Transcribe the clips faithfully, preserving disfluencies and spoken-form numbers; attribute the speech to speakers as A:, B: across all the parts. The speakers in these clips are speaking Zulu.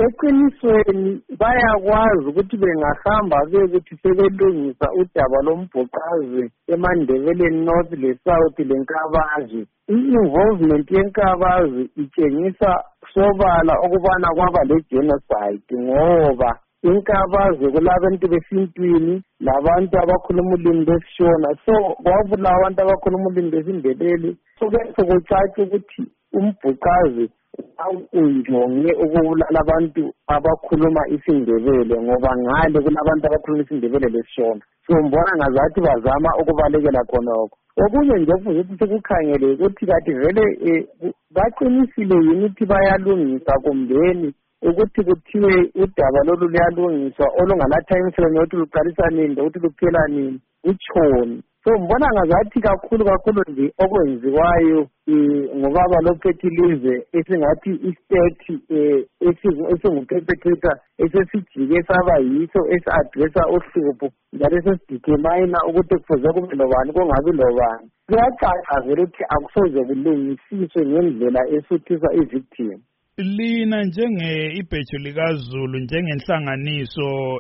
A: eqinisweni bayakwazi ukuthi bengahamba bekuthi sebelungisa udaba lombhuqazi eMandebeleni North le South leNkabazi. I-involvement yeNkabazi itshengisa sobala ukubana kwaba le-genocide ngoba iNkabazi kulabantu besintwini labantu abakhuluma ulimi lwesiShona, so kwabulawa abantu abakhuluma ulimi lwesiNdebele. So-ke sokucaca ukuthi umbhuqazi awunjonge ukubulala abantu abakhuluma isiNdebele ngoba ngale kulabantu abakhuluma isiNdebele lesiShona. So mbona ngazathi bazama ukubalekela khonokho. Okunye nje futhi ukuthi sekukhangele ukuthi kathi vele baqinisile yini ukuthi bayalungisa kumbeni ukuthi kuthiwe udaba lolu luyalungiswa olungala time frame yokuthi luqalisa nini ukuthi luphela nini utshoni. So mbona ngazathi kakhulu kakhulu nje okwenziwayo ngobaba lophethe ilizwe esingathi i-state esingu-perpetrator esesijike saba yiso esi-adressa uhlupho njalo sesidetermine ukuthi kufuze kube lobani kungabi lobani. Kuyacaca vele ukuthi akusoze kulungisiswe ngendlela esuthisa i-victim.
B: Lina njenge-ibheju likaZulu njengenhlanganiso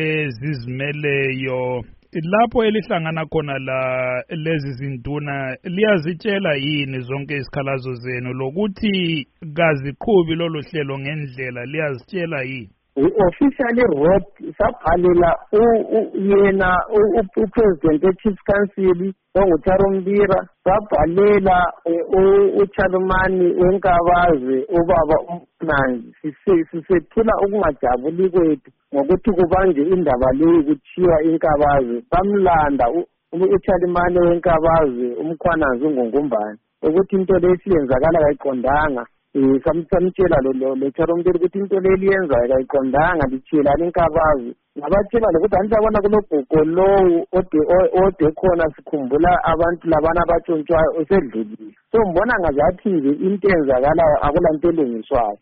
B: ezizimeleyo lapho elihlangana khona la lezi zinduna liyazitshela yini zonke isikhalazo zenu lokuthi kaziqhubi lolu hlelo ngendlela liyazitshela yini?
A: We officially wrote sabhalela yena upresident we-Chief Council onguTharo Mbira, sabhalela uChalumani weNkabazi ubaba uMnandi sisethula ukungajabuli kwethu ngokuthi kubanjwe indaba leyi kuthiwa iNkabazi. Samlanda uChalumani weNkabazi uMkhwanazi uNgungumbane ukuthi into lesiyenzakala kayiqondanga. Samtshela lo Tharo Mbira ukuthi into leliyenzayo kayiqondanga litshiyelani iNkabazi. Ngabatshela lokuthi anjabona kulobhuko lowo ode khona sikhumbula abantu labana abatshontshwayo osedlulile. So mbona ngazathi nje into eyenzakalayo akulanto elungiswayo.